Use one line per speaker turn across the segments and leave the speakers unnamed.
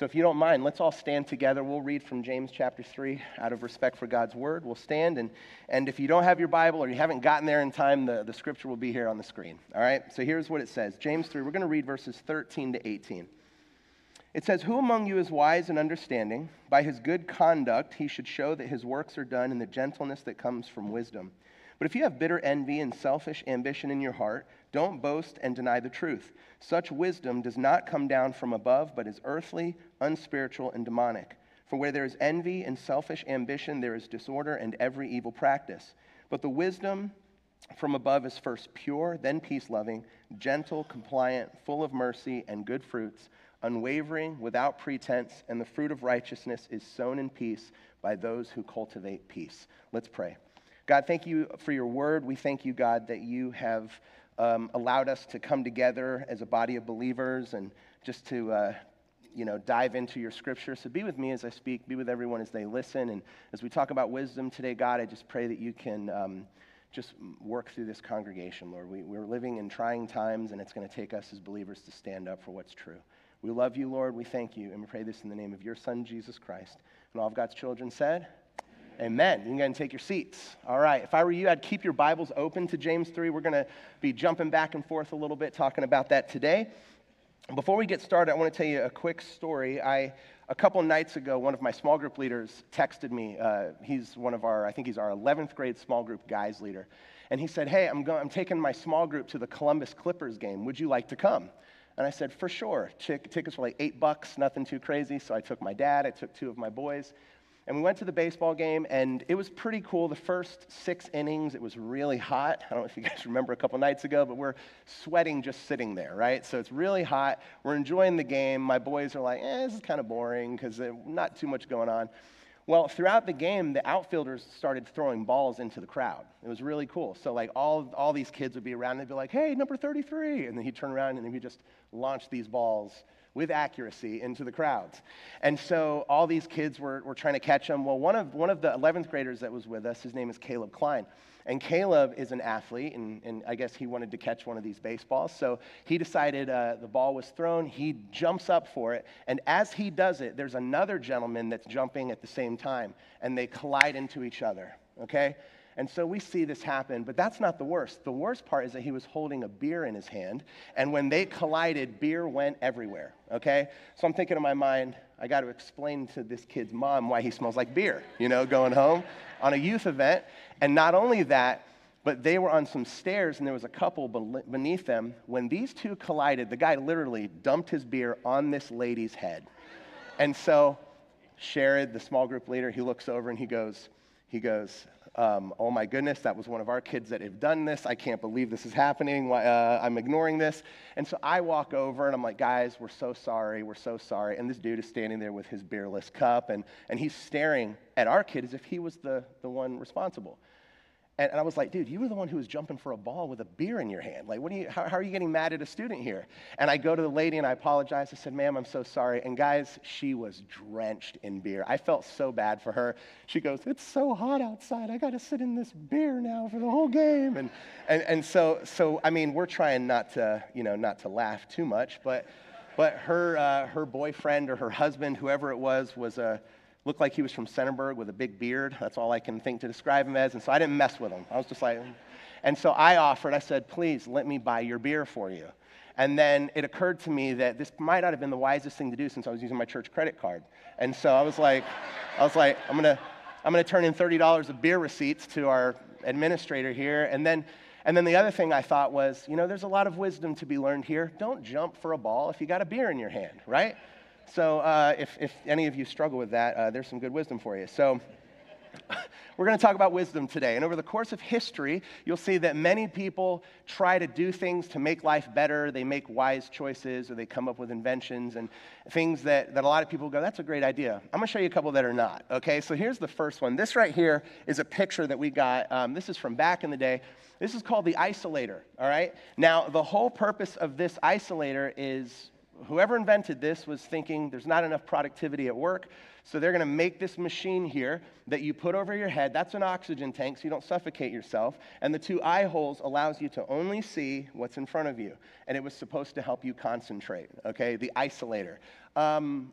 So if you don't mind, let's all stand together. We'll read from James chapter 3 out of respect for God's word. We'll stand, and if you don't have your Bible or you haven't gotten there in time, the scripture will be here on the screen. All right? So here's what it says. James 3, we're going to read verses 13 to 18. It says, "Who among you is wise and understanding? By his good conduct he should show that his works are done in the gentleness that comes from wisdom. But if you have bitter envy and selfish ambition in your heart, don't boast and deny the truth. Such wisdom does not come down from above, but is earthly, unspiritual, and demonic. For where there is envy and selfish ambition, there is disorder and every evil practice. But the wisdom from above is first pure, then peace-loving, gentle, compliant, full of mercy and good fruits, unwavering, without pretense, and the fruit of righteousness is sown in peace by those who cultivate peace." Let's pray. God, thank you for your word. We thank you, God, that you have allowed us to come together as a body of believers and just to dive into your scripture. So be with me as I speak. Be with everyone as they listen. And as we talk about wisdom today, God, I just pray that you can just work through this congregation, Lord. We're living in trying times, and it's going to take us as believers to stand up for what's true. We love you, Lord. We thank you, and we pray this in the name of your Son, Jesus Christ. And all of God's children said, amen. You can go ahead and take your seats. All right. If I were you, I'd keep your Bibles open to James 3. We're going to be jumping back and forth a little bit, talking about that today. Before we get started, I want to tell you a quick story. A couple nights ago, one of my small group leaders texted me. He's one of our, I think he's our 11th grade small group guys leader. And he said, "Hey, I'm taking my small group to the Columbus Clippers game. Would you like to come?" And I said, "For sure." Tickets were like $8, nothing too crazy. So I took my dad, I took two of my boys. And we went to the baseball game, and it was pretty cool. The first 6 innings, it was really hot. I don't know if you guys remember a couple nights ago, but we're sweating just sitting there, right? So it's really hot. We're enjoying the game. My boys are like, this is kind of boring because not too much going on. Well, throughout the game, the outfielders started throwing balls into the crowd. It was really cool. So like all these kids would be around, and they'd be like, "Hey, number 33." And then he'd turn around, and then he'd just launch these balls with accuracy into the crowds. And so all these kids were trying to catch them. Well, one of the 11th graders that was with us, his name is Caleb Klein. And Caleb is an athlete, and I guess he wanted to catch one of these baseballs. So he decided the ball was thrown. He jumps up for it. And as he does it, there's another gentleman that's jumping at the same time. And they collide into each other, okay? And so we see this happen, but that's not the worst. The worst part is that he was holding a beer in his hand, and when they collided, beer went everywhere, okay? So I'm thinking in my mind, I got to explain to this kid's mom why he smells like beer, going home on a youth event. And not only that, but they were on some stairs, and there was a couple beneath them. When these two collided, the guy literally dumped his beer on this lady's head. And so Sherrod, the small group leader, he looks over and he goes, "Oh my goodness, that was one of our kids that have done this. I can't believe this is happening. I'm ignoring this." And so I walk over and I'm like, "Guys, we're so sorry. We're so sorry." And this dude is standing there with his beerless cup, and he's staring at our kid as if he was the one responsible. And I was like, "Dude, you were the one who was jumping for a ball with a beer in your hand. Like, how are you getting mad at a student here?" And I go to the lady and I apologize. I said, "Ma'am, I'm so sorry." And guys, she was drenched in beer. I felt so bad for her. She goes, "It's so hot outside. I got to sit in this beer now for the whole game." And so I mean, we're trying not to laugh too much, but her boyfriend or her husband, whoever it was looked like he was from Centerburg with a big beard. That's all I can think to describe him as. And so I didn't mess with him. I was just like, and so I said, "Please let me buy your beer for you." And then it occurred to me that this might not have been the wisest thing to do since I was using my church credit card. And so I was like, I'm gonna turn in $30 of beer receipts to our administrator here. And then the other thing I thought was, there's a lot of wisdom to be learned here. Don't jump for a ball if you got a beer in your hand, right? So if any of you struggle with that, there's some good wisdom for you. So we're going to talk about wisdom today. And over the course of history, you'll see that many people try to do things to make life better. They make wise choices, or they come up with inventions and things that a lot of people go, "That's a great idea." I'm going to show you a couple that are not, okay? So here's the first one. This right here is a picture that we got. This is from back in the day. This is called the isolator, all right? Now, the whole purpose of this isolator is whoever invented this was thinking there's not enough productivity at work, so they're going to make this machine here that you put over your head. That's an oxygen tank, so you don't suffocate yourself. And the 2 eye holes allows you to only see what's in front of you. And it was supposed to help you concentrate, okay? The isolator.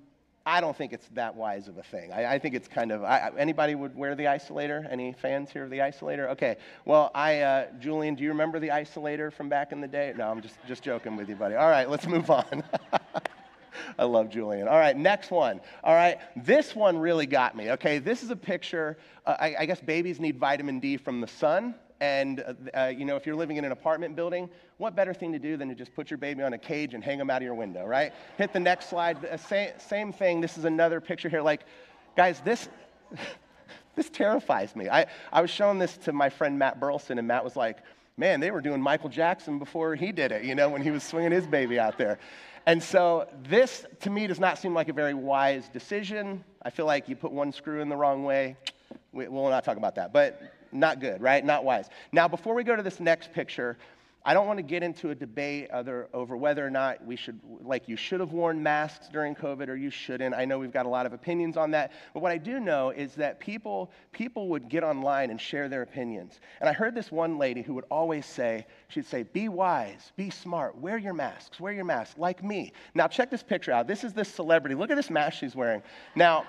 I don't think it's that wise of a thing. I think it's kind of, anybody would wear the isolator? Any fans here of the isolator? Okay. Well, Julian, do you remember the isolator from back in the day? No, I'm just joking with you, buddy. All right, let's move on. I love Julian. All right, next one. All right, this one really got me. Okay, this is a picture. I guess babies need vitamin D from the sun. And, if you're living in an apartment building, what better thing to do than to just put your baby on a cage and hang him out of your window, right? Hit the next slide. Same thing. This is another picture here. Like, guys, this terrifies me. I was showing this to my friend Matt Burleson, and Matt was like, man, they were doing Michael Jackson before he did it, when he was swinging his baby out there. And so this, to me, does not seem like a very wise decision. I feel like you put one screw in the wrong way. We'll not talk about that, but not good, right? Not wise. Now, before we go to this next picture, I don't want to get into a debate over whether or not you should have worn masks during COVID or you shouldn't. I know we've got a lot of opinions on that. But what I do know is that people would get online and share their opinions. And I heard this one lady who would always say, she'd say, be wise, be smart, wear your masks, like me. Now, check this picture out. This is this celebrity. Look at this mask she's wearing. Now,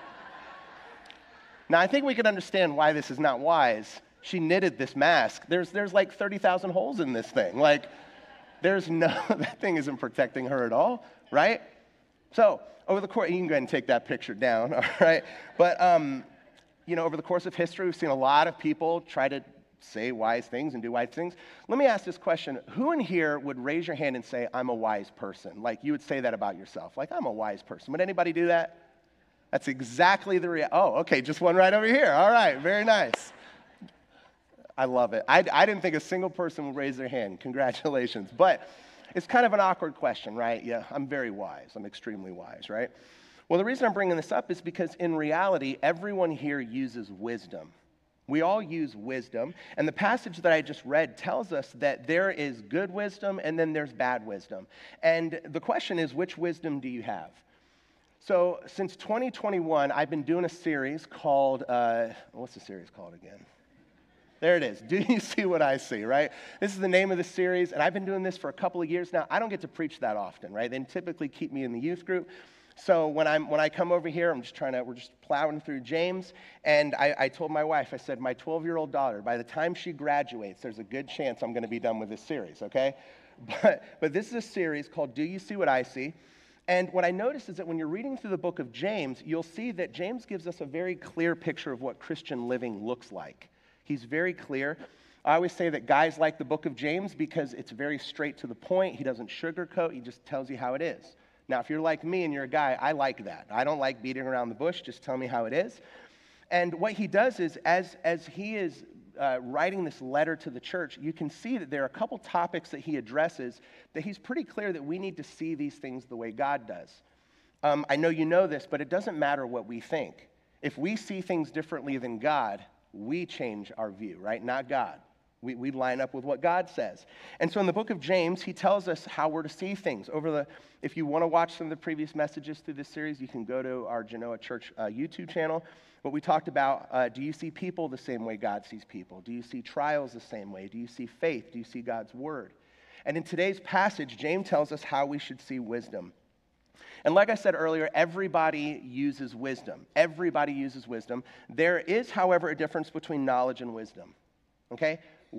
I think we can understand why this is not wise. She knitted this mask. There's like 30,000 holes in this thing. Like, that thing isn't protecting her at all, right? So, over the course, you can go ahead and take that picture down, all right? But, over the course of history, we've seen a lot of people try to say wise things and do wise things. Let me ask this question. Who in here would raise your hand and say, I'm a wise person? Like, you would say that about yourself. Like, I'm a wise person. Would anybody do that? That's exactly the reality. Oh, okay, just one right over here. All right, very nice. I love it. I didn't think a single person would raise their hand. Congratulations. But it's kind of an awkward question, right? Yeah, I'm very wise. I'm extremely wise, right? Well, the reason I'm bringing this up is because in reality, everyone here uses wisdom. We all use wisdom. And the passage that I just read tells us that there is good wisdom and then there's bad wisdom. And the question is, which wisdom do you have? So since 2021, I've been doing a series called, what's the series called again? There it is. Do you see what I see, right? This is the name of the series, and I've been doing this for a couple of years now. I don't get to preach that often, right? They typically keep me in the youth group. So when I come over here, we're just plowing through James, and I told my wife, I said, my 12-year-old daughter, by the time she graduates, there's a good chance I'm going to be done with this series, okay? But this is a series called Do You See What I See? And what I noticed is that when you're reading through the book of James, you'll see that James gives us a very clear picture of what Christian living looks like. He's very clear. I always say that guys like the book of James because it's very straight to the point. He doesn't sugarcoat. He just tells you how it is. Now, if you're like me and you're a guy, I like that. I don't like beating around the bush. Just tell me how it is. And what he does is, as he is writing this letter to the church, you can see that there are a couple topics that he addresses that he's pretty clear that we need to see these things the way God does. I know you know this, but it doesn't matter what we think. If we see things differently than God, we change our view, right? Not God. We line up with what God says. And so in the book of James, he tells us how we're to see things. If you want to watch some of the previous messages through this series, you can go to our Genoa Church YouTube channel. What we talked about, do you see people the same way God sees people? Do you see trials the same way? Do you see faith? Do you see God's word? And in today's passage, James tells us how we should see wisdom. And like I said earlier, everybody uses wisdom. Everybody uses wisdom. There is, however, a difference between knowledge and wisdom. Okay?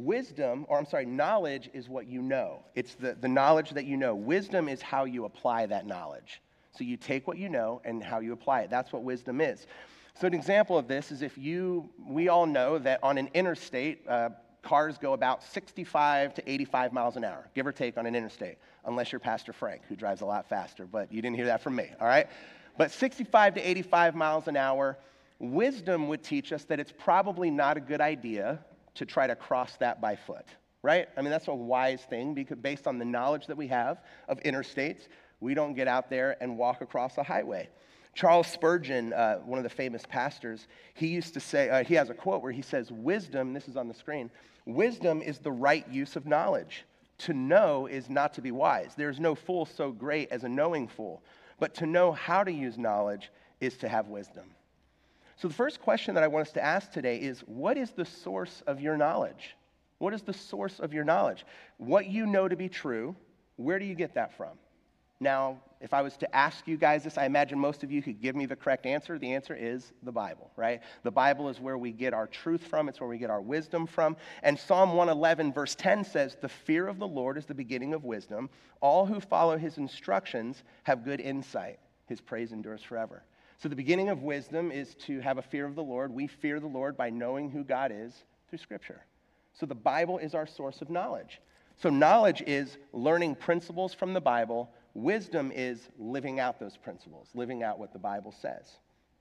Knowledge is what you know. It's the knowledge that you know. Wisdom is how you apply that knowledge. So you take what you know and how you apply it. That's what wisdom is. So an example of this is we all know that on an interstate, cars go about 65 to 85 miles an hour, give or take on an interstate, unless you're Pastor Frank, who drives a lot faster, but you didn't hear that from me, all right? But 65 to 85 miles an hour, wisdom would teach us that it's probably not a good idea to try to cross that by foot, right? I mean, that's a wise thing because based on the knowledge that we have of interstates, we don't get out there and walk across a highway. Charles Spurgeon, one of the famous pastors, he used to say, he has a quote where he says, wisdom, this is on the screen, wisdom is the right use of knowledge. To know is not to be wise. There's no fool so great as a knowing fool. But to know how to use knowledge is to have wisdom. So the first question that I want us to ask today is, what is the source of your knowledge? What is the source of your knowledge? What you know to be true, where do you get that from? Now, if I was to ask you guys this, I imagine most of you could give me the correct answer. The answer is the Bible, right? The Bible is where we get our truth from. It's where we get our wisdom from. And Psalm 111, verse 10 says, "The fear of the Lord is the beginning of wisdom. All who follow his instructions have good insight. His praise endures forever." So the beginning of wisdom is to have a fear of the Lord. We fear the Lord by knowing who God is through Scripture. So the Bible is our source of knowledge. So knowledge is learning principles from the Bible. Wisdom is living out those principles, living out what the Bible says.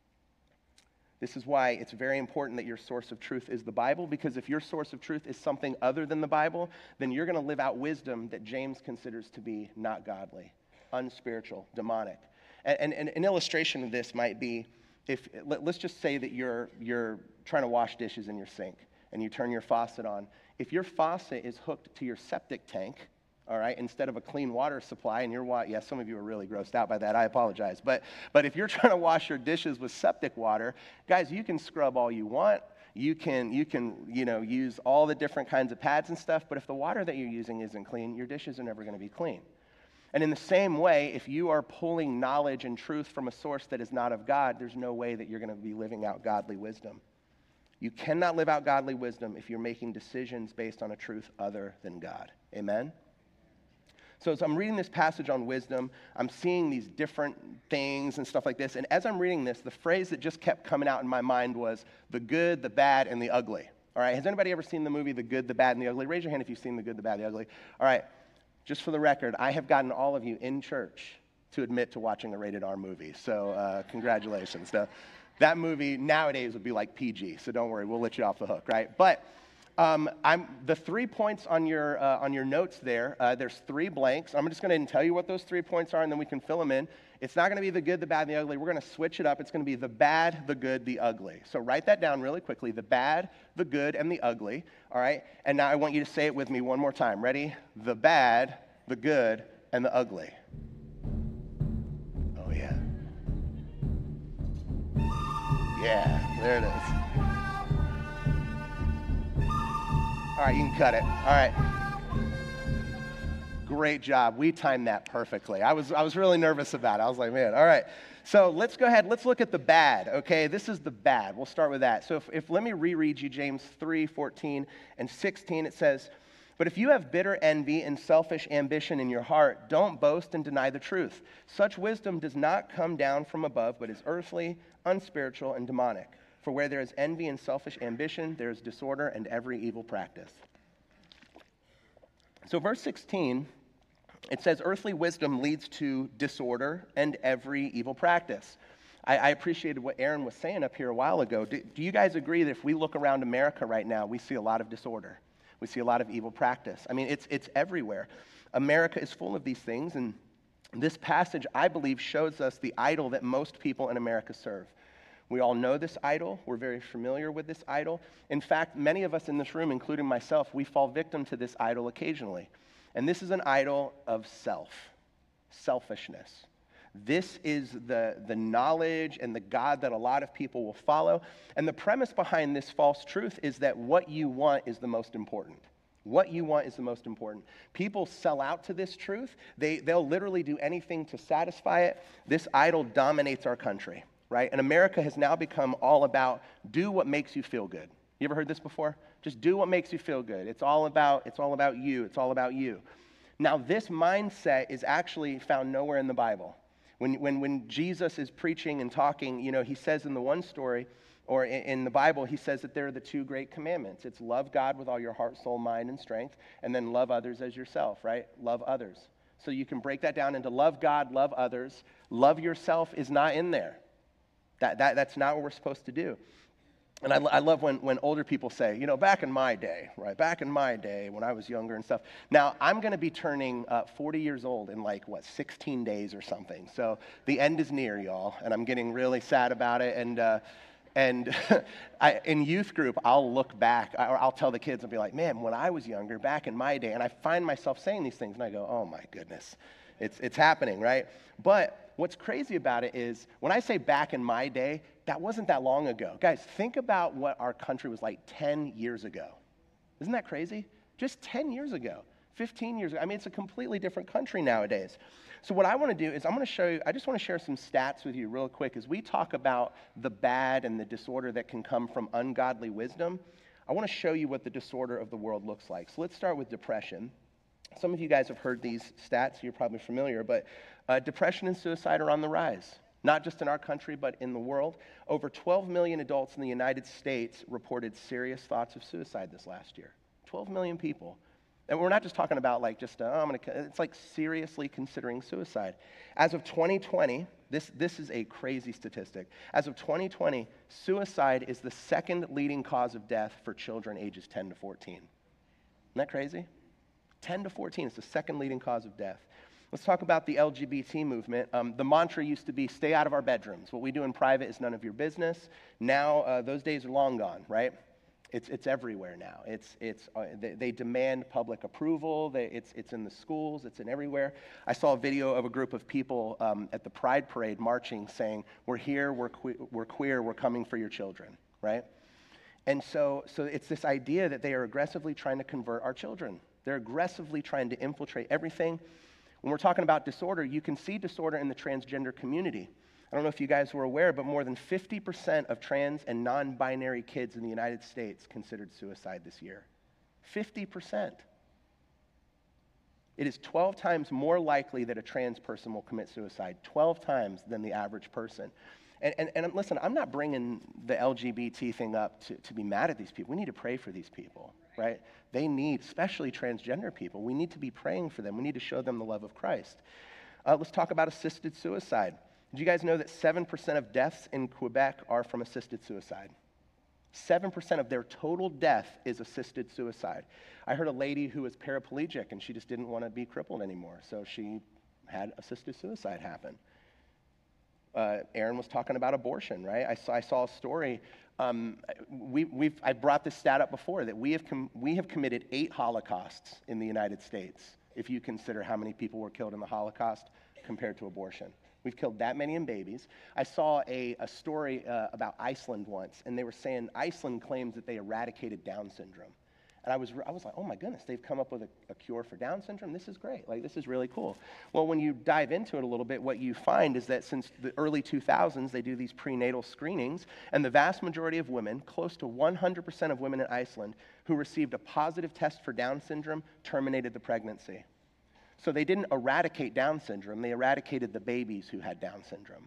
This is why it's very important that your source of truth is the Bible, because if your source of truth is something other than the Bible, then you're going to live out wisdom that James considers to be not godly, unspiritual, demonic. And an illustration of this might be, let's just say that you're trying to wash dishes in your sink, and you turn your faucet on. If your faucet is hooked to your septic tank, all right, instead of a clean water supply, and some of you are really grossed out by that, I apologize. But if you're trying to wash your dishes with septic water, guys, you can scrub all you want. You can use all the different kinds of pads and stuff, but if the water that you're using isn't clean, your dishes are never going to be clean. And in the same way, if you are pulling knowledge and truth from a source that is not of God, there's no way that you're going to be living out godly wisdom. You cannot live out godly wisdom if you're making decisions based on a truth other than God. Amen? So as I'm reading this passage on wisdom, I'm seeing these different things and stuff like this. And as I'm reading this, the phrase that just kept coming out in my mind was the good, the bad, and the ugly. All right, has anybody ever seen the movie The Good, the Bad, and the Ugly? Raise your hand if you've seen The Good, the Bad, the Ugly. All right, just for the record, I have gotten all of you in church to admit to watching a rated R movie. So congratulations. Now, that movie nowadays would be like PG, so don't worry, we'll let you off the hook, right? But the 3 points on your notes there, there's 3 blanks. I'm just going to tell you what those 3 points are, and then we can fill them in. It's not going to be the good, the bad, and the ugly. We're going to switch it up. It's going to be the bad, the good, the ugly. So write that down really quickly, the bad, the good, and the ugly, all right? And now I want you to say it with me one more time. Ready? The bad, the good, and the ugly. Oh, yeah. Yeah, there it is. All right, you can cut it. All right. Great job. We timed that perfectly. I was really nervous about it. I was like, man, all right. So let's go ahead. Let's look at the bad, okay? This is the bad. We'll start with that. So if let me reread you James 3:14 and 16. It says, "But if you have bitter envy and selfish ambition in your heart, don't boast and deny the truth. Such wisdom does not come down from above, but is earthly, unspiritual, and demonic. For where there is envy and selfish ambition, there is disorder and every evil practice." So verse 16, it says, earthly wisdom leads to disorder and every evil practice. I appreciated what Aaron was saying up here a while ago. Do you guys agree that if we look around America right now, we see a lot of disorder? We see a lot of evil practice. I mean, it's everywhere. America is full of these things, and this passage, I believe, shows us the idol that most people in America serve. We all know this idol. We're very familiar with this idol. In fact, many of us in this room, including myself, we fall victim to this idol occasionally. And this is an idol of selfishness. This is the knowledge and the God that a lot of people will follow. And the premise behind this false truth is that what you want is the most important. What you want is the most important. People sell out to this truth. They'll literally do anything to satisfy it. This idol dominates our country. Right? And America has now become all about do what makes you feel good. You ever heard this before? Just do what makes you feel good. It's all about you. It's all about you. Now, this mindset is actually found nowhere in the Bible. When Jesus is preaching and talking, he says in the one story, or in the Bible, he says that there are the 2 great commandments. It's love God with all your heart, soul, mind, and strength, and then love others as yourself, right? Love others. So you can break that down into love God, love others. Love yourself is not in there. That's not what we're supposed to do. And I love when older people say, back in my day, right? Back in my day when I was younger and stuff. Now, I'm going to be turning 40 years old in 16 days or something. So the end is near, y'all, and I'm getting really sad about it. And in youth group, I'll look back, or I'll tell the kids, I'll be like, man, when I was younger, back in my day, and I find myself saying these things, and I go, oh my goodness, it's happening, right? But what's crazy about it is when I say back in my day, that wasn't that long ago. Guys, think about what our country was like 10 years ago. Isn't that crazy? Just 10 years ago. 15 years ago. I mean, it's a completely different country nowadays. So what I want to do is I just want to share some stats with you real quick. As we talk about the bad and the disorder that can come from ungodly wisdom, I want to show you what the disorder of the world looks like. So let's start with depression. Some of you guys have heard these stats. You're probably familiar, but depression and suicide are on the rise. Not just in our country, but in the world. Over 12 million adults in the United States reported serious thoughts of suicide this last year. 12 million people. And we're not just talking about like just, it's like seriously considering suicide. As of 2020, this is a crazy statistic. As of 2020, suicide is the second leading cause of death for children ages 10 to 14. Isn't that crazy? 10 to 14 is the second leading cause of death. Let's talk about the LGBT movement. The mantra used to be, stay out of our bedrooms. What we do in private is none of your business. Now, those days are long gone, right? It's everywhere now. They demand public approval. It's in the schools. It's in everywhere. I saw a video of a group of people at the Pride Parade marching saying, we're here, we're queer, we're coming for your children, right? And so it's this idea that they are aggressively trying to convert our children. They're aggressively trying to infiltrate everything. When we're talking about disorder, you can see disorder in the transgender community. I don't know if you guys were aware, but more than 50% of trans and non-binary kids in the United States considered suicide this year. 50%. It is 12 times more likely that a trans person will commit suicide, 12 times than the average person. And listen, I'm not bringing the LGBT thing up to be mad at these people. We need to pray for these people, right? They need, especially transgender people, we need to be praying for them. We need to show them the love of Christ. Let's talk about assisted suicide. Did you guys know that 7% of deaths in Quebec are from assisted suicide? 7% of their total death is assisted suicide. I heard a lady who was paraplegic and she just didn't want to be crippled anymore, so she had assisted suicide happen. Aaron was talking about abortion, right? I saw a story. I brought this stat up before that we have committed 8 Holocausts in the United States, if you consider how many people were killed in the Holocaust compared to abortion. We've killed that many in babies. I saw a story about Iceland once, and they were saying Iceland claims that they eradicated Down syndrome. And I was like, oh my goodness, they've come up with a cure for Down syndrome? This is great. Like, this is really cool. Well, when you dive into it a little bit, what you find is that since the early 2000s, they do these prenatal screenings, and the vast majority of women, close to 100% of women in Iceland, who received a positive test for Down syndrome, terminated the pregnancy. So they didn't eradicate Down syndrome, they eradicated the babies who had Down syndrome.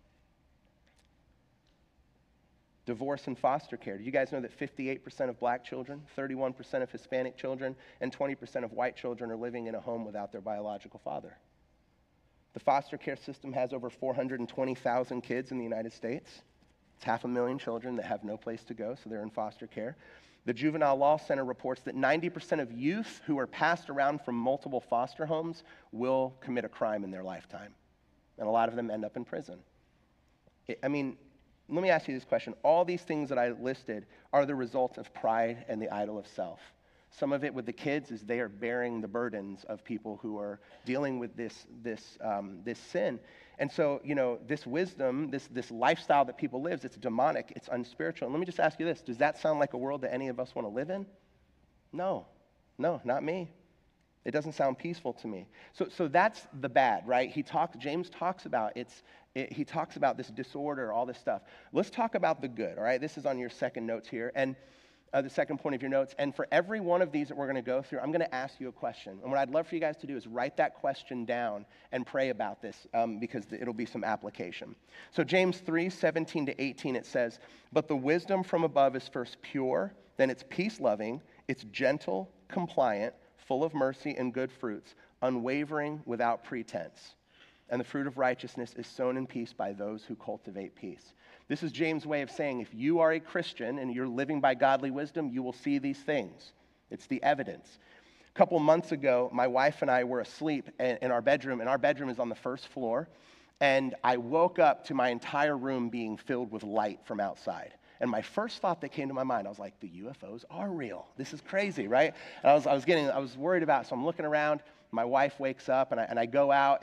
Divorce and foster care. Do you guys know that 58% of black children, 31% of Hispanic children, and 20% of white children are living in a home without their biological father? The foster care system has over 420,000 kids in the United States. It's 500,000 children that have no place to go, so they're in foster care. The Juvenile Law Center reports that 90% of youth who are passed around from multiple foster homes will commit a crime in their lifetime. And a lot of them end up in prison. Let me ask you this question. All these things that I listed are the result of pride and the idol of self. Some of it with the kids is they are bearing the burdens of people who are dealing with this sin. And so, this wisdom, this lifestyle that people live, it's demonic, it's unspiritual. And let me just ask you this. Does that sound like a world that any of us want to live in? No, not me. It doesn't sound peaceful to me. So that's the bad, right? James talks about he talks about this disorder, all this stuff. Let's talk about the good, all right? This is on your second notes here. And the second point of your notes. And for every one of these that we're going to go through, I'm going to ask you a question. And what I'd love for you guys to do is write that question down and pray about this because it'll be some application. So James 3:17-18, it says, "But the wisdom from above is first pure, then it's peace-loving, it's gentle, compliant, full of mercy and good fruits, unwavering, without pretense. And the fruit of righteousness is sown in peace by those who cultivate peace." This is James' way of saying if you are a Christian and you're living by godly wisdom, you will see these things. It's the evidence. A couple months ago, my wife and I were asleep in our bedroom, and our bedroom is on the first floor. And I woke up to my entire room being filled with light from outside. And my first thought that came to my mind, I was like, the UFOs are real. This is crazy, right? And I was worried about it, so I'm looking around. My wife wakes up, and I go out, and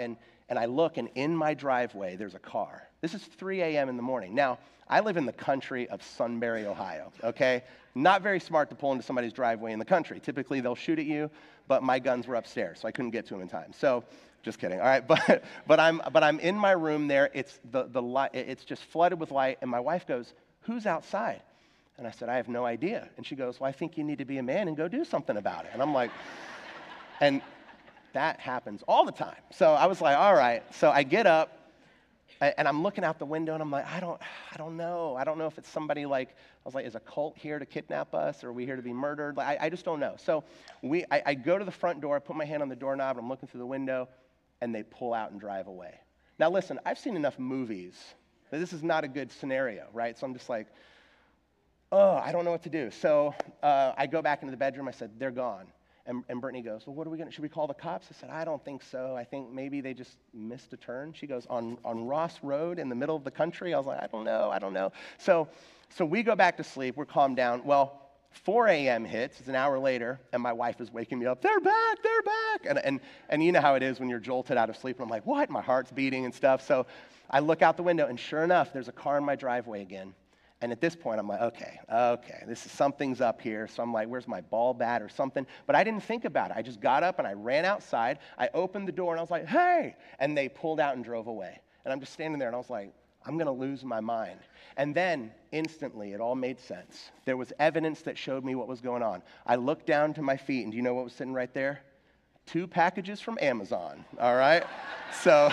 and I look, and in my driveway, there's a car. This is 3 a.m. in the morning. Now, I live in the country of Sunbury, Ohio, okay? Not very smart to pull into somebody's driveway in the country. Typically, they'll shoot at you, but my guns were upstairs, so I couldn't get to them in time. So, just kidding, all right? But I'm in my room there. It's the light, it's just flooded with light, and my wife goes, "Who's outside?" And I said, "I have no idea." And she goes, "Well, I think you need to be a man and go do something about it." And I'm like, and that happens all the time. So I was like, all right. So I get up, and I'm looking out the window, and I'm like, I don't know. I don't know if it's somebody like, I was like, is a cult here to kidnap us, or are we here to be murdered? Like, I just don't know. So I go to the front door, I put my hand on the doorknob, and I'm looking through the window, and they pull out and drive away. Now listen, I've seen enough movies that this is not a good scenario, right? So I'm just like, oh, I don't know what to do. So I go back into the bedroom. I said, "They're gone." And Brittany goes, "Well, what are we going to, should we call the cops?" I said, "I don't think so. I think maybe they just missed a turn." She goes, on Ross Road in the middle of the country?" I was like, I don't know. So we go back to sleep. We're calmed down. Well, 4 a.m. hits. It's an hour later, and my wife is waking me up. "They're back. And you know how it is when you're jolted out of sleep. And I'm like, what? My heart's beating and stuff. So I look out the window, and sure enough, there's a car in my driveway again. And at this point, I'm like, okay, something's up here. So I'm like, where's my ball bat or something? But I didn't think about it. I just got up and I ran outside. I opened the door and I was like, "Hey!" And they pulled out and drove away. And I'm just standing there and I was like, I'm going to lose my mind. And then instantly, it all made sense. There was evidence that showed me what was going on. I looked down to my feet, and do you know what was sitting right there? 2 packages from Amazon, all right? So...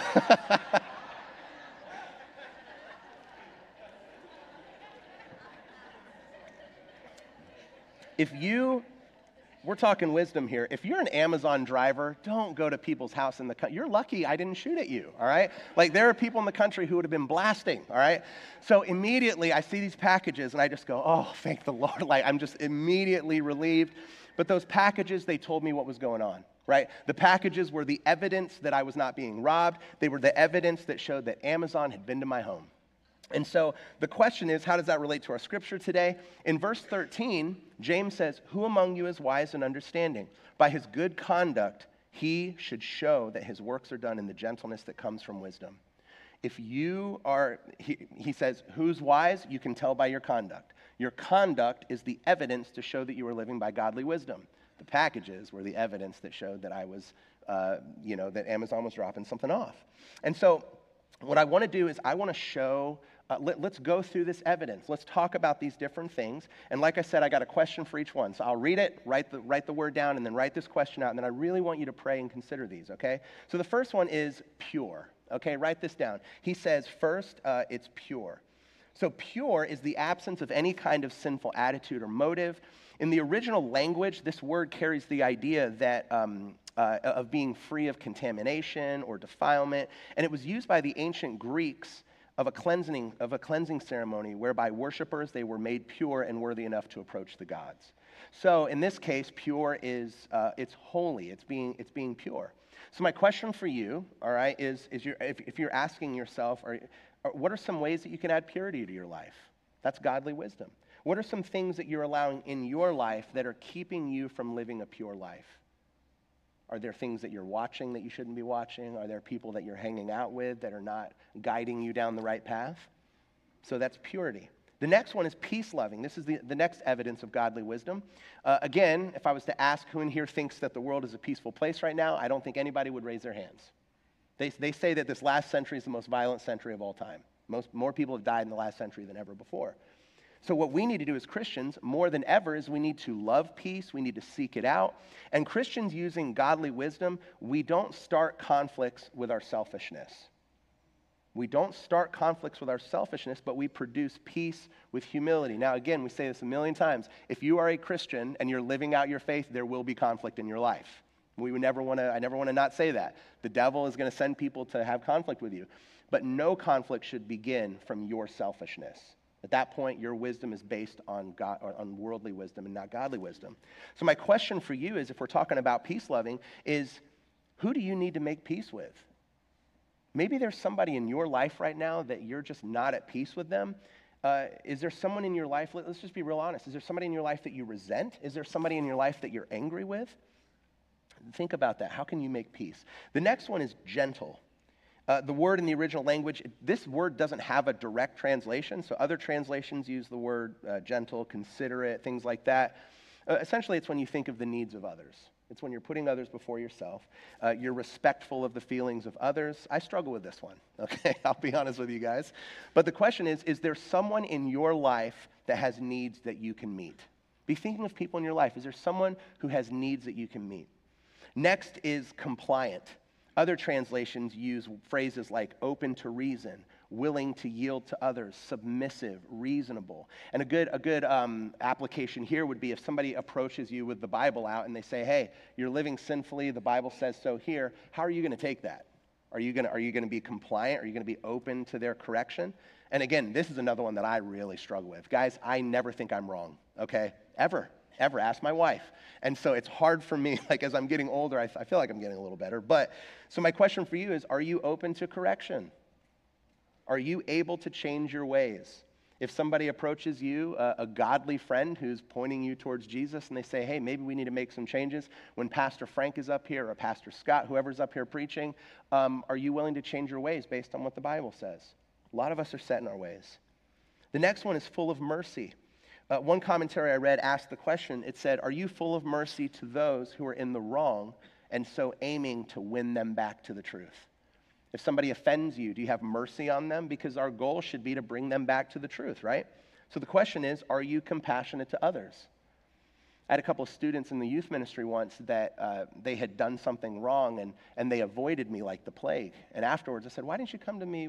we're talking wisdom here. If you're an Amazon driver, don't go to people's house in the country. You're lucky I didn't shoot at you, all right? Like, there are people in the country who would have been blasting, all right? So immediately I see these packages and I just go, oh, thank the Lord. Like, I'm just immediately relieved. But those packages, they told me what was going on, right? The packages were the evidence that I was not being robbed. They were the evidence that showed that Amazon had been to my home. And so the question is, how does that relate to our scripture today? In verse 13, James says, "Who among you is wise and understanding? By his good conduct, he should show that his works are done in the gentleness that comes from wisdom." If you are, he says, who's wise? You can tell by your conduct. Your conduct is the evidence to show that you are living by godly wisdom. The packages were the evidence that showed that I was, that Amazon was dropping something off. And so what I want to do is I want to show... let's go through this evidence. Let's talk about these different things. And like I said, I got a question for each one. So I'll read it, write the word down, and then write this question out. And then I really want you to pray and consider these, okay? So the first one is pure, okay? Write this down. He says first, it's pure. So pure is the absence of any kind of sinful attitude or motive. In the original language, this word carries the idea that of being free of contamination or defilement. And it was used by the ancient Greeks of a cleansing ceremony whereby worshipers, they were made pure and worthy enough to approach the gods. So in this case, pure is it's holy. It's being pure. So my question for you, all right, is if you're asking yourself, what are some ways that you can add purity to your life? That's godly wisdom. What are some things that you're allowing in your life that are keeping you from living a pure life? Are there things that you're watching that you shouldn't be watching? Are there people that you're hanging out with that are not guiding you down the right path? So that's purity. The next one is peace-loving. This is the next evidence of godly wisdom. Again, if I was to ask who in here thinks that the world is a peaceful place right now, I don't think anybody would raise their hands. They say that this last century is the most violent century of all time. More people have died in the last century than ever before. So what we need to do as Christians, more than ever, is we need to love peace. We need to seek it out. And Christians using godly wisdom, we don't start conflicts with our selfishness. We don't start conflicts with our selfishness, but we produce peace with humility. Now, again, we say this a million times. If you are a Christian and you're living out your faith, there will be conflict in your life. I never want to not say that. The devil is going to send people to have conflict with you. But no conflict should begin from your selfishness. At that point, your wisdom is based on God, or on worldly wisdom and not godly wisdom. So my question for you is, if we're talking about peace-loving, is who do you need to make peace with? Maybe there's somebody in your life right now that you're just not at peace with them. Is there someone in your life, let's just be real honest, is there somebody in your life that you resent? Is there somebody in your life that you're angry with? Think about that. How can you make peace? The next one is gentle. The word in the original language, this word doesn't have a direct translation, so other translations use the word gentle, considerate, things like that. Essentially, it's when you think of the needs of others. It's when you're putting others before yourself. You're respectful of the feelings of others. I struggle with this one, okay? I'll be honest with you guys. But the question is there someone in your life that has needs that you can meet? Be thinking of people in your life. Is there someone who has needs that you can meet? Next is compliant. Other translations use phrases like open to reason, willing to yield to others, submissive, reasonable. And a good application here would be if somebody approaches you with the Bible out and they say, hey, you're living sinfully, the Bible says so here, how are you going to take that? Are you going to be compliant? Are you going to be open to their correction? And again, this is another one that I really struggle with. Guys, I never think I'm wrong, okay? Ever. Ask my wife. And so it's hard for me, like as I'm getting older, I feel like I'm getting a little better. But so my question for you is, are you open to correction? Are you able to change your ways? If somebody approaches you, a godly friend who's pointing you towards Jesus, and they say, hey, maybe we need to make some changes. When Pastor Frank is up here, or Pastor Scott, whoever's up here preaching, are you willing to change your ways based on what the Bible says? A lot of us are set in our ways. The next one is full of mercy. One commentary I read asked the question, it said, are you full of mercy to those who are in the wrong and so aiming to win them back to the truth? If somebody offends you, do you have mercy on them? Because our goal should be to bring them back to the truth, right? So the question is, are you compassionate to others? I had a couple of students in the youth ministry once that they had done something wrong and they avoided me like the plague. And afterwards I said, why didn't you come to me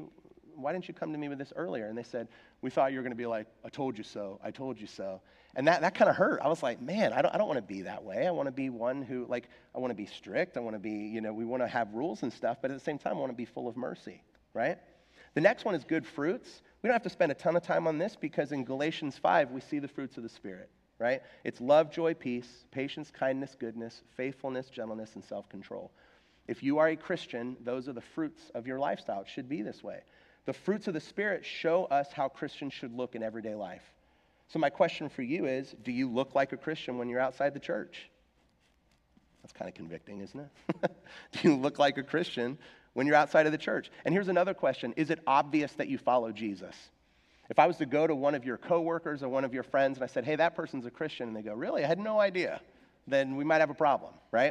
with this earlier? And they said, we thought you were going to be like, I told you so. And that kind of hurt. I was like, man, I don't want to be that way. I want to be one who, like, I want to be strict. I want to be, we want to have rules and stuff, but at the same time, I want to be full of mercy, right? The next one is good fruits. We don't have to spend a ton of time on this because in Galatians 5, we see the fruits of the Spirit, right? It's love, joy, peace, patience, kindness, goodness, faithfulness, gentleness, and self-control. If you are a Christian, those are the fruits of your lifestyle. It should be this way. The fruits of the Spirit show us how Christians should look in everyday life. So my question for you is, do you look like a Christian when you're outside the church? That's kind of convicting, isn't it? Do you look like a Christian when you're outside of the church? And here's another question. Is it obvious that you follow Jesus? If I was to go to one of your coworkers or one of your friends and I said, hey, that person's a Christian, and they go, really? I had no idea. Then we might have a problem, right?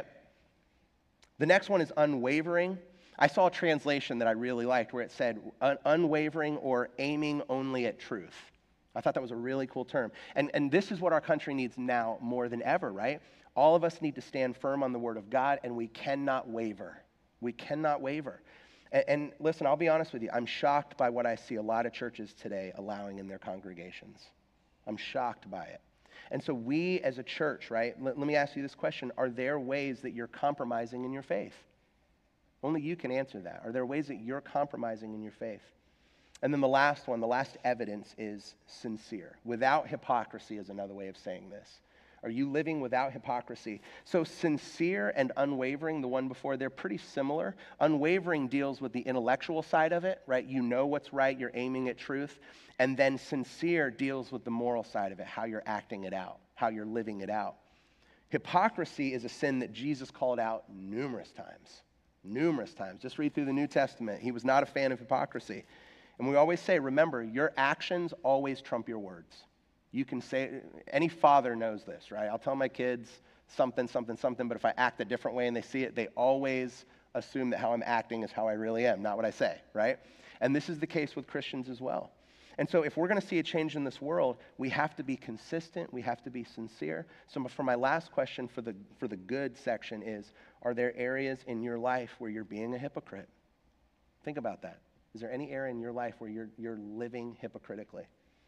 The next one is unwavering. I saw a translation that I really liked where it said unwavering or aiming only at truth. I thought that was a really cool term. And this is what our country needs now more than ever, right? All of us need to stand firm on the Word of God, and we cannot waver. We cannot waver. And listen, I'll be honest with you. I'm shocked by what I see a lot of churches today allowing in their congregations. I'm shocked by it. And so we as a church, right, let me ask you this question. Are there ways that you're compromising in your faith? Only you can answer that. Are there ways that you're compromising in your faith? And then the last evidence is sincere. Without hypocrisy is another way of saying this. Are you living without hypocrisy? So sincere and unwavering, the one before, they're pretty similar. Unwavering deals with the intellectual side of it, right? You know what's right, you're aiming at truth. And then sincere deals with the moral side of it, how you're acting it out, how you're living it out. Hypocrisy is a sin that Jesus called out numerous times. Numerous times. Just read through the New Testament. He was not a fan of hypocrisy. And we always say, remember, your actions always trump your words. You can say, any father knows this, right? I'll tell my kids something, but if I act a different way and they see it, they always assume that how I'm acting is how I really am, not what I say, right? And this is the case with Christians as well. And so if we're going to see a change in this world, we have to be consistent, we have to be sincere. So for my last question for the good section is, are there areas in your life where you're being a hypocrite? Think about that. Is there any area in your life where you're living hypocritically?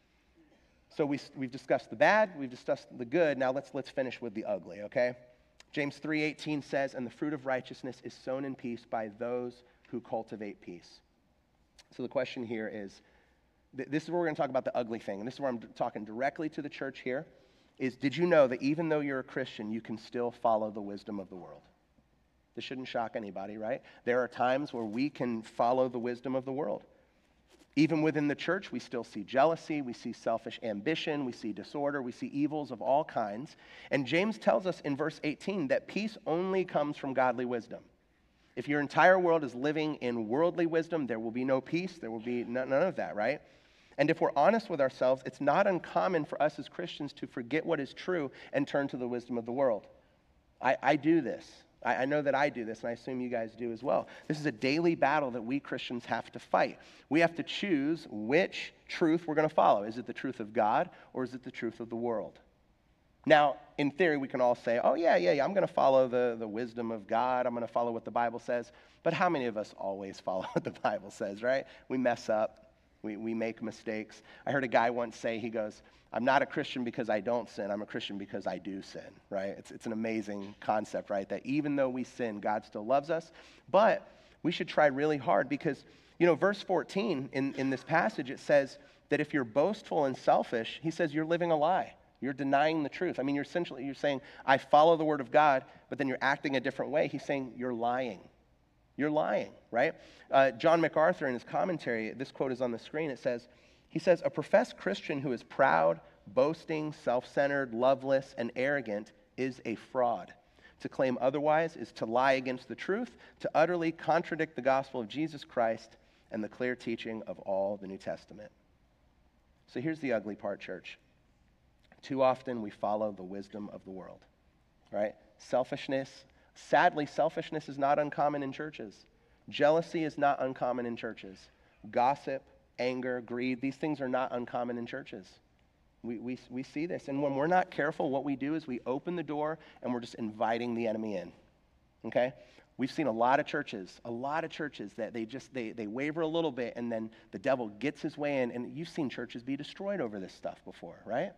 So we've discussed the bad, we've discussed the good. Now let's finish with the ugly, okay? James 3:18 says, and the fruit of righteousness is sown in peace by those who cultivate peace. So the question here is, this is where we're going to talk about the ugly thing, and this is where I'm talking directly to the church here, is did you know that even though you're a Christian, you can still follow the wisdom of the world? This shouldn't shock anybody, right? There are times where we can follow the wisdom of the world. Even within the church, we still see jealousy, we see selfish ambition, we see disorder, we see evils of all kinds. And James tells us in verse 18 that peace only comes from godly wisdom. If your entire world is living in worldly wisdom, there will be no peace. There will be none of that, right? And if we're honest with ourselves, it's not uncommon for us as Christians to forget what is true and turn to the wisdom of the world. I do this. I know that I do this, and I assume you guys do as well. This is a daily battle that we Christians have to fight. We have to choose which truth we're going to follow. Is it the truth of God, or is it the truth of the world? Now, in theory, we can all say, oh, yeah, I'm going to follow the wisdom of God. I'm going to follow what the Bible says. But how many of us always follow what the Bible says, right? We mess up. We make mistakes. I heard a guy once say, he goes, I'm not a Christian because I don't sin. I'm a Christian because I do sin, right? It's an amazing concept, right? That even though we sin, God still loves us. But we should try really hard because, verse 14 in this passage, it says that if you're boastful and selfish, he says you're living a lie. You're denying the truth. I mean, you're saying, I follow the word of God, but then you're acting a different way. He's saying you're lying. You're lying, right? John MacArthur in his commentary, this quote is on the screen, he says, a professed Christian who is proud, boasting, self-centered, loveless, and arrogant is a fraud. To claim otherwise is to lie against the truth, to utterly contradict the gospel of Jesus Christ and the clear teaching of all the New Testament. So here's the ugly part, church. Too often we follow the wisdom of the world, right? Sadly, selfishness is not uncommon in churches. Jealousy is not uncommon in churches. Gossip, anger, greed, these things are not uncommon in churches. We see this. And when we're not careful, what we do is we open the door and we're just inviting the enemy in, okay? We've seen a lot of churches that they waver a little bit and then the devil gets his way in. And you've seen churches be destroyed over this stuff before, right?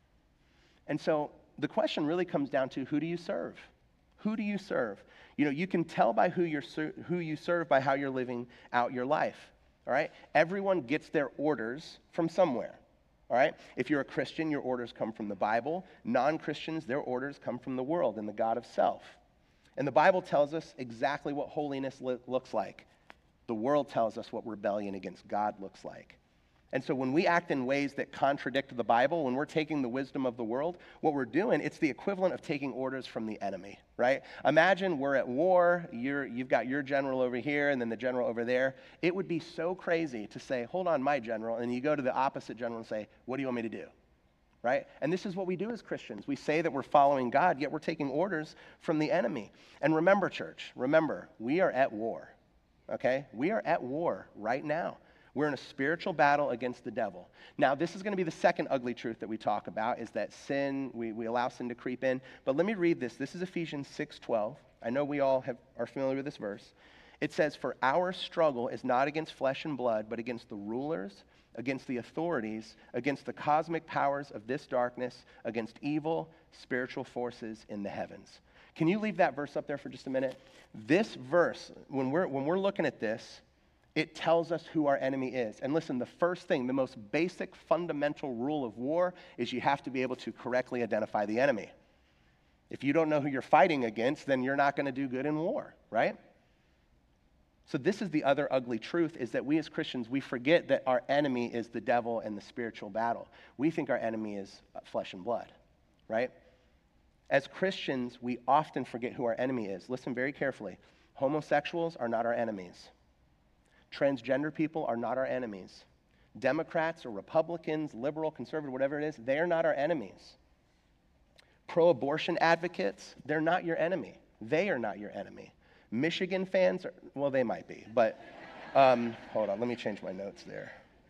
And so the question really comes down to, who do you serve? Who do you serve? You can tell by who you serve by how you're living out your life, all right? Everyone gets their orders from somewhere, all right? If you're a Christian, your orders come from the Bible. Non-Christians, their orders come from the world and the god of self. And the Bible tells us exactly what holiness looks like. The world tells us what rebellion against God looks like. And so when we act in ways that contradict the Bible, when we're taking the wisdom of the world, what we're doing, it's the equivalent of taking orders from the enemy, right? Imagine we're at war, you've got your general over here and then the general over there. It would be so crazy to say, hold on, my general, and you go to the opposite general and say, what do you want me to do, right? And this is what we do as Christians. We say that we're following God, yet we're taking orders from the enemy. And remember, church, we are at war, okay? We are at war right now. We're in a spiritual battle against the devil. Now, this is going to be the second ugly truth that we talk about, is that sin, we allow sin to creep in. But let me read this. This is Ephesians 6:12. I know we all are familiar with this verse. It says, for our struggle is not against flesh and blood, but against the rulers, against the authorities, against the cosmic powers of this darkness, against evil spiritual forces in the heavens. Can you leave that verse up there for just a minute? This verse, when we're looking at this, it tells us who our enemy is. And listen, the first thing, the most basic fundamental rule of war is you have to be able to correctly identify the enemy. If you don't know who you're fighting against, then you're not going to do good in war, right? So this is the other ugly truth, is that we as Christians, we forget that our enemy is the devil and the spiritual battle. We think our enemy is flesh and blood, right? As Christians, we often forget who our enemy is. Listen very carefully. Homosexuals are not our enemies. Transgender people are not our enemies. Democrats or Republicans, liberal, conservative, whatever it is, they are not our enemies. Pro-abortion advocates, they're not your enemy. They are not your enemy. Michigan fans, well, they might be, but hold on, let me change my notes there.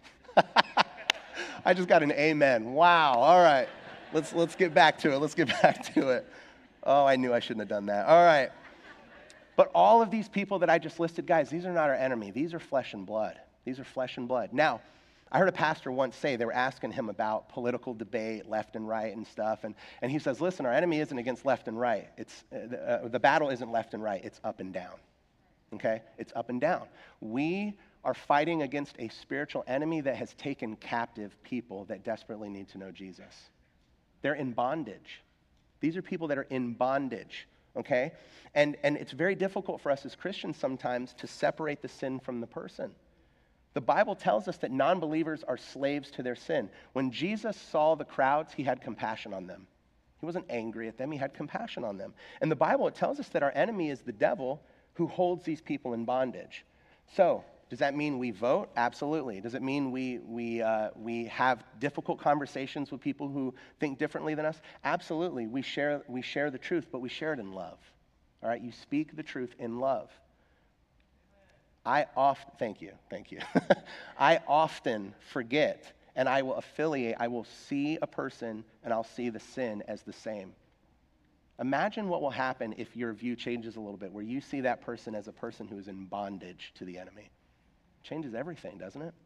I just got an amen. Wow, all right. Let's get back to it. Oh, I knew I shouldn't have done that. All right. But all of these people that I just listed, guys, these are not our enemy. These are flesh and blood. These are flesh and blood. Now, I heard a pastor once say, they were asking him about political debate, left and right and stuff, and he says, listen, our enemy isn't against left and right. The battle isn't left and right, it's up and down, okay? It's up and down. We are fighting against a spiritual enemy that has taken captive people that desperately need to know Jesus. They're in bondage. These are people that are in bondage. Okay? And it's very difficult for us as Christians sometimes to separate the sin from the person. The Bible tells us that non-believers are slaves to their sin. When Jesus saw the crowds, he had compassion on them. He wasn't angry at them, he had compassion on them. And the Bible, it tells us that our enemy is the devil who holds these people in bondage. So, does that mean we vote? Absolutely. Does it mean we have difficult conversations with people who think differently than us? Absolutely. We share the truth, but we share it in love. All right? You speak the truth in love. Thank you. I often forget, and I will see a person and I'll see the sin as the same. Imagine what will happen if your view changes a little bit, where you see that person as a person who is in bondage to the enemy. It changes everything, doesn't it?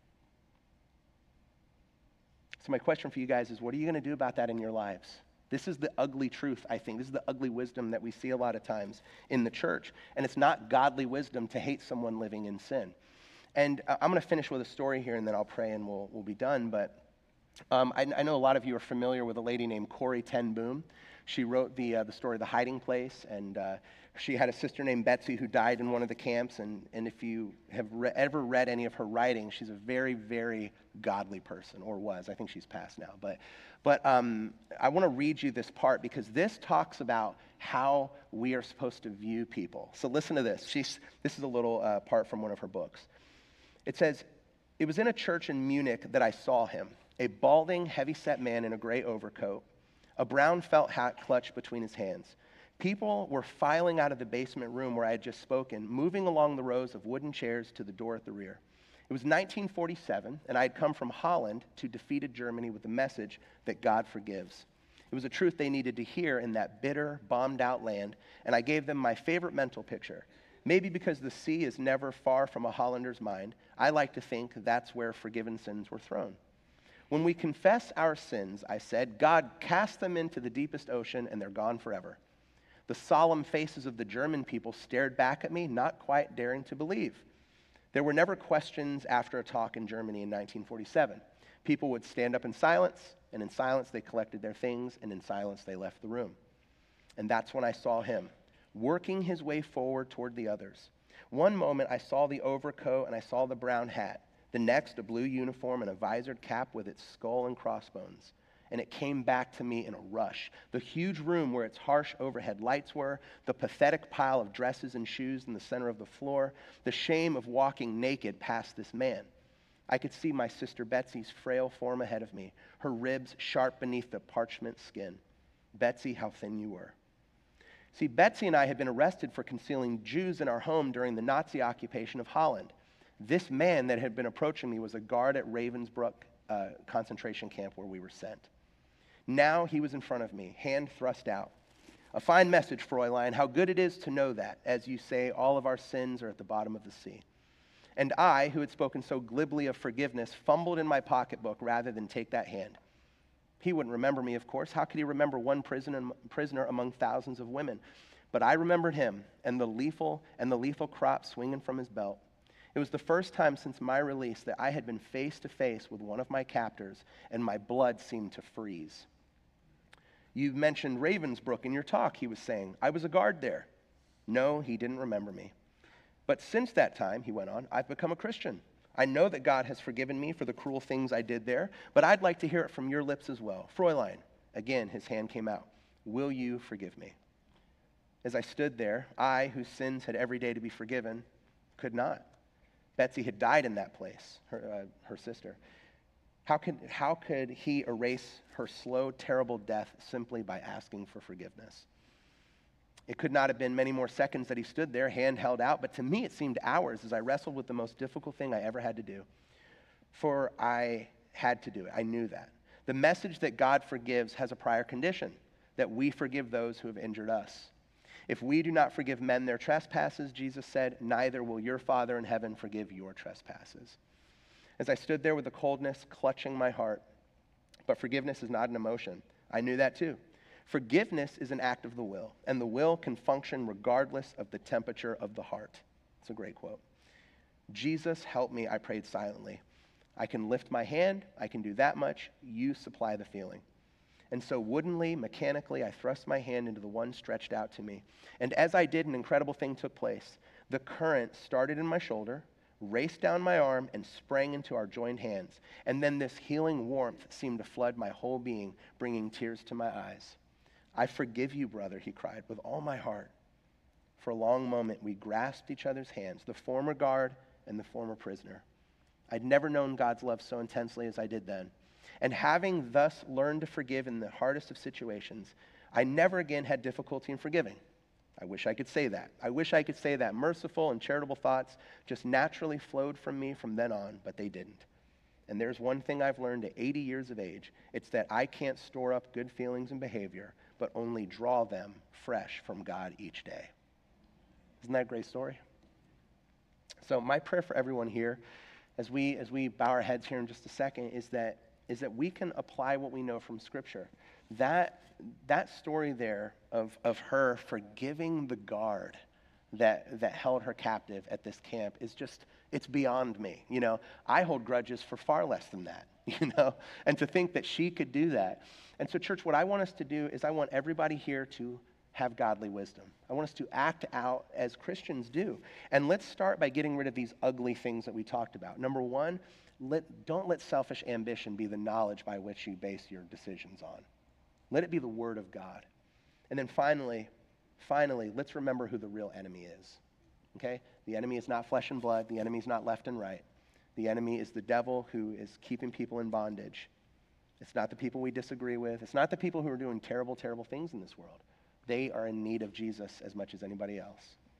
So my question for you guys is, what are you going to do about that in your lives? This is the ugly truth, I think. This is the ugly wisdom that we see a lot of times in the church. And it's not godly wisdom to hate someone living in sin. And I'm going to finish with a story here, and then I'll pray and we'll be done. But I know a lot of you are familiar with a lady named Corrie ten Boom. She wrote the story The Hiding Place, and she had a sister named Betsy who died in one of the camps. And if you have ever read any of her writing, she's a very, very godly person, or was. I think she's passed now. But I want to read you this part, because this talks about how we are supposed to view people. So listen to this. This is a little part from one of her books. It says, "It was in a church in Munich that I saw him, a balding, heavy-set man in a gray overcoat, a brown felt hat clutched between his hands. People were filing out of the basement room where I had just spoken, moving along the rows of wooden chairs to the door at the rear. It was 1947, and I had come from Holland to defeated Germany with the message that God forgives. It was a truth they needed to hear in that bitter, bombed-out land, and I gave them my favorite mental picture. Maybe because the sea is never far from a Hollander's mind, I like to think that's where forgiven sins were thrown. When we confess our sins, I said, God cast them into the deepest ocean, and they're gone forever. The solemn faces of the German people stared back at me, not quite daring to believe. There were never questions after a talk in Germany in 1947. People would stand up in silence, and in silence they collected their things, and in silence they left the room. And that's when I saw him, working his way forward toward the others. One moment I saw the overcoat and I saw the brown hat. The next, a blue uniform and a visored cap with its skull and crossbones. And it came back to me in a rush. The huge room where its harsh overhead lights were, the pathetic pile of dresses and shoes in the center of the floor, the shame of walking naked past this man. I could see my sister Betsy's frail form ahead of me, her ribs sharp beneath the parchment skin. Betsy, how thin you were. See, Betsy and I had been arrested for concealing Jews in our home during the Nazi occupation of Holland. This man that had been approaching me was a guard at Ravensbrück concentration camp where we were sent. Now he was in front of me, hand thrust out. A fine message, Fräulein, how good it is to know that, as you say, all of our sins are at the bottom of the sea. And I, who had spoken so glibly of forgiveness, fumbled in my pocketbook rather than take that hand. He wouldn't remember me, of course. How could he remember one prisoner among thousands of women? But I remembered him and the lethal crop swinging from his belt. It was the first time since my release that I had been face to face with one of my captors, and my blood seemed to freeze. You mentioned Ravensbrück in your talk, he was saying. I was a guard there. No, he didn't remember me. But since that time, he went on, I've become a Christian. I know that God has forgiven me for the cruel things I did there, but I'd like to hear it from your lips as well. Fräulein, again, his hand came out. Will you forgive me? As I stood there, I, whose sins had every day to be forgiven, could not. Betsy had died in that place, her sister. How could he erase her slow, terrible death simply by asking for forgiveness? It could not have been many more seconds that he stood there, hand held out, but to me it seemed hours as I wrestled with the most difficult thing I ever had to do. For I had to do it. I knew that. The message that God forgives has a prior condition, that we forgive those who have injured us. If we do not forgive men their trespasses, Jesus said, neither will your Father in heaven forgive your trespasses. As I stood there with the coldness clutching my heart, but forgiveness is not an emotion. I knew that too. Forgiveness is an act of the will, and the will can function regardless of the temperature of the heart. It's a great quote. Jesus, help me, I prayed silently. I can lift my hand, I can do that much, you supply the feeling. And so woodenly, mechanically, I thrust my hand into the one stretched out to me. And as I did, an incredible thing took place. The current started in my shoulder, raced down my arm, and sprang into our joined hands. And then this healing warmth seemed to flood my whole being, bringing tears to my eyes. I forgive you, brother, he cried, with all my heart. For a long moment, we grasped each other's hands, the former guard and the former prisoner. I'd never known God's love so intensely as I did then. And having thus learned to forgive in the hardest of situations, I never again had difficulty in forgiving. I wish I could say that. I wish I could say that merciful and charitable thoughts just naturally flowed from me from then on, but they didn't. And there's one thing I've learned at 80 years of age. It's that I can't store up good feelings and behavior, but only draw them fresh from God each day. Isn't that a great story? So my prayer for everyone here, as we bow our heads here in just a second, is that we can apply what we know from Scripture. That story there of her forgiving the guard that held her captive at this camp is just, it's beyond me. You know, I hold grudges for far less than that, you know, and to think that she could do that. And so, church, what I want us to do is I want everybody here to have godly wisdom. I want us to act out as Christians do. And let's start by getting rid of these ugly things that we talked about. Number one, don't let selfish ambition be the knowledge by which you base your decisions on. Let it be the Word of God. And then finally, let's remember who the real enemy is. Okay? The enemy is not flesh and blood. The enemy is not left and right. The enemy is the devil who is keeping people in bondage. It's not the people we disagree with. It's not the people who are doing terrible, terrible things in this world. They are in need of Jesus as much as anybody else.